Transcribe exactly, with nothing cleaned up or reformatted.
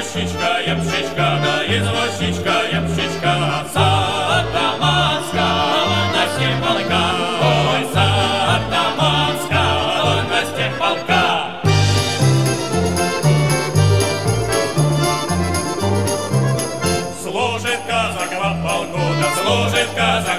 извозчичка, ямщичка, да извозчичка, ямщичка, с атаманского на полка, ой, с атаманского на полка. Служит казак в полку, да служит казак